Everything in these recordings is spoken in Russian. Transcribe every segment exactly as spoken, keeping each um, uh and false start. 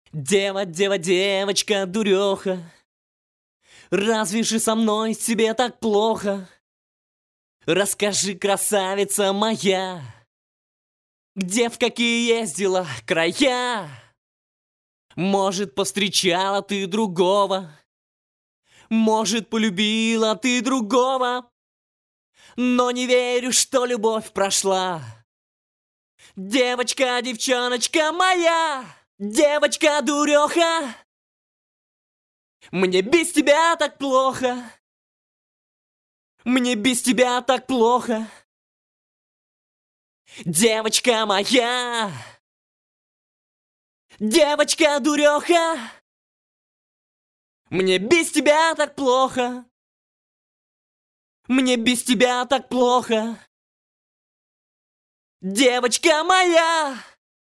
Дева, дева, девочка, дуреха, разве же со мной тебе так плохо? Расскажи, красавица моя, где в какие ездила края? Может, повстречала ты другого, может, полюбила ты другого, но не верю, что любовь прошла. Девочка, девчоночка моя, девочка-дуреха, мне без тебя так плохо, мне без тебя так плохо. Девочка моя, девочка-дуреха, мне без тебя так плохо, мне без тебя так плохо. Девочка моя.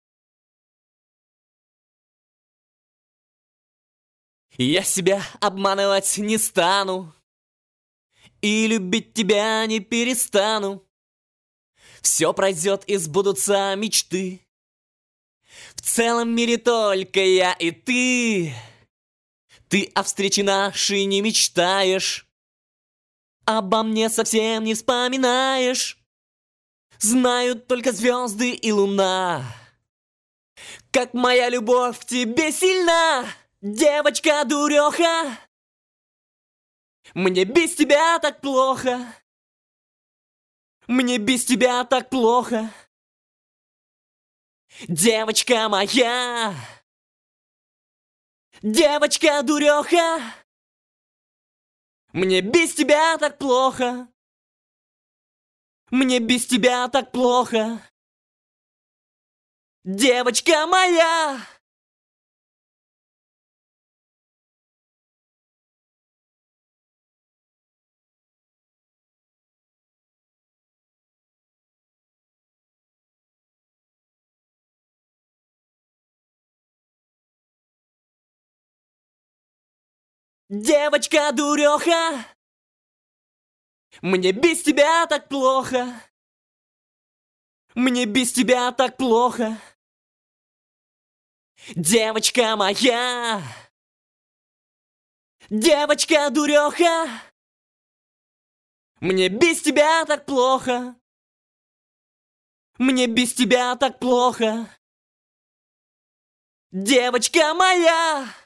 Я себя обманывать не стану и любить тебя не перестану. Все пройдет и сбудутся мечты. В целом мире только я и ты. Ты о встрече нашей не мечтаешь, обо мне совсем не вспоминаешь. Знают только звезды и луна, как моя любовь к тебе сильна. Девочка-дуреха, мне без тебя так плохо, мне без тебя так плохо. Девочка моя, девочка-дуреха, мне без тебя так плохо, мне без тебя так плохо. Девочка моя. Девочка-дуреха, мне без тебя так плохо, мне без тебя так плохо. Девочка моя, девочка-дуреха, мне без тебя так плохо, мне без тебя так плохо. Девочка моя.